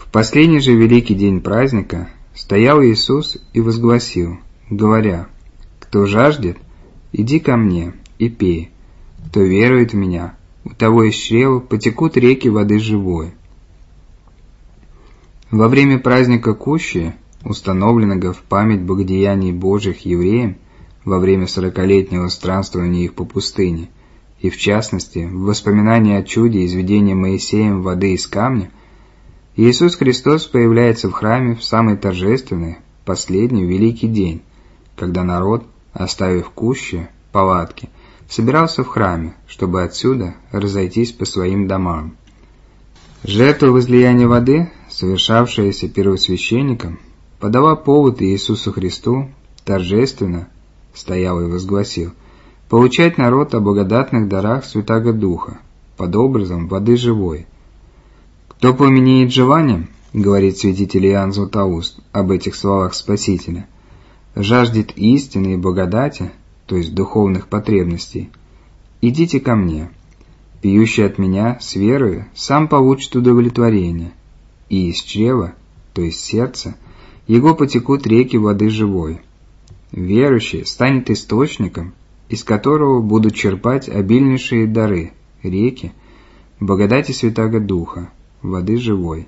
В последний же великий день праздника стоял Иисус и возгласил, говоря: «Кто жаждет, иди ко мне и пей. Кто верует в Меня, у того из чрева потекут реки воды живой». Во время праздника Кущи, установленного в память богодеяний Божьих евреям во время 40-летнего странствования их по пустыне, и в частности в воспоминании о чуде изведения Моисеем воды из камня, Иисус Христос появляется в храме в самый торжественный, последний великий день, когда народ, оставив Кущи, палатки, собирался в храме, чтобы отсюда разойтись по своим домам. Жертва возлияния воды, совершавшаяся первосвященником, подала повод Иисусу Христу торжественно, стоял и возгласил, получать народ о благодатных дарах Святаго Духа, под образом воды живой. «Кто пламенеет желанием, — говорит святитель Иоанн Златоуст об этих словах Спасителя, — жаждет истины и благодати, то есть духовных потребностей, идите ко мне. Пьющий от меня с верою сам получит удовлетворение, и из чрева, то есть сердца, его потекут реки воды живой. Верующий станет источником, из которого будут черпать обильнейшие дары, реки, благодати Святаго Духа, воды живой.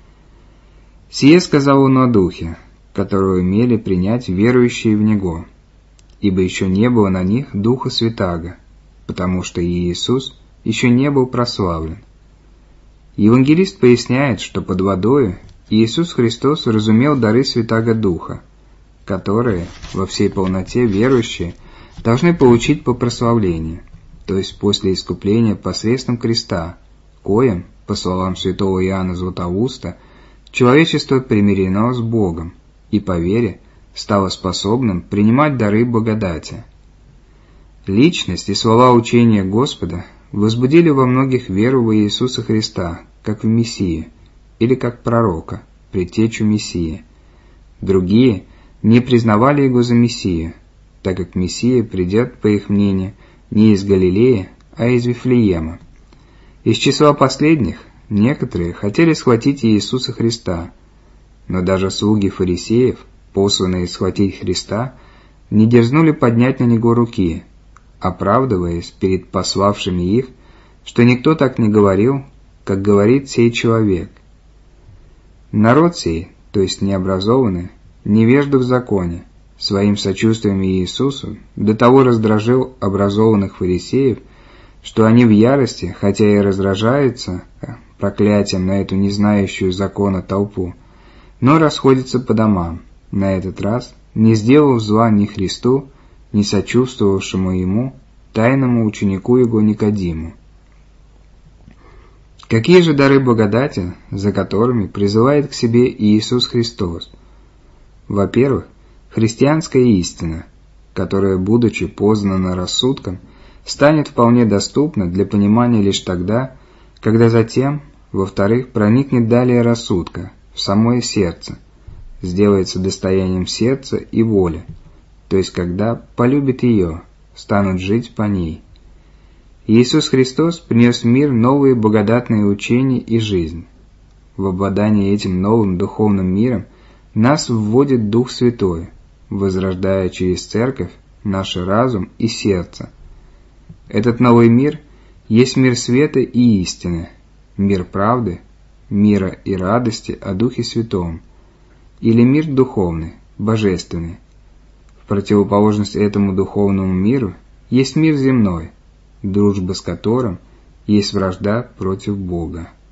Сие сказал он о Духе, которого имели принять верующие в Него, ибо еще не было на них Духа Святаго, потому что и Иисус еще не был прославлен. Евангелист поясняет, что под водою Иисус Христос разумел дары Святаго Духа, которые во всей полноте верующие должны получить по прославлению, то есть после искупления посредством креста, коим, по словам святого Иоанна Златоуста, человечество примирено с Богом и по вере стало способным принимать дары благодати. Личность и слова учения Господа возбудили во многих веру в Иисуса Христа, как в Мессию, или как пророка, предтечу Мессии. Другие не признавали Его за Мессию, так как Мессия придет, по их мнению, не из Галилеи, а из Вифлеема. Из числа последних некоторые хотели схватить Иисуса Христа, но даже слуги фарисеев, посланные схватить Христа, не дерзнули поднять на Него руки, оправдываясь перед пославшими их, что никто так не говорил, как говорит сей человек. Народ сей, то есть необразованный, невежда в законе, своим сочувствием Иисусу до того раздражил образованных фарисеев, что они в ярости, хотя и раздражаются проклятием на эту не знающую закона толпу, но расходятся по домам, на этот раз не сделав зла ни Христу, ни сочувствовавшему Ему, тайному ученику Его Никодиму. Какие же дары благодати, за которыми призывает к себе Иисус Христос? Во-первых, христианская истина, которая, будучи познана рассудком, станет вполне доступна для понимания лишь тогда, когда затем, во-вторых, проникнет далее рассудка, в самое сердце, сделается достоянием сердца и воли, то есть когда полюбит ее, станут жить по ней. Иисус Христос принес в мир новые благодатные учения и жизнь. В обладание этим новым духовным миром нас вводит Дух Святой, возрождая через Церковь наш разум и сердце. Этот новый мир есть мир света и истины, мир правды, мира и радости о Духе Святом, или мир духовный, божественный. В противоположность этому духовному миру есть мир земной, дружба с которым есть вражда против Бога.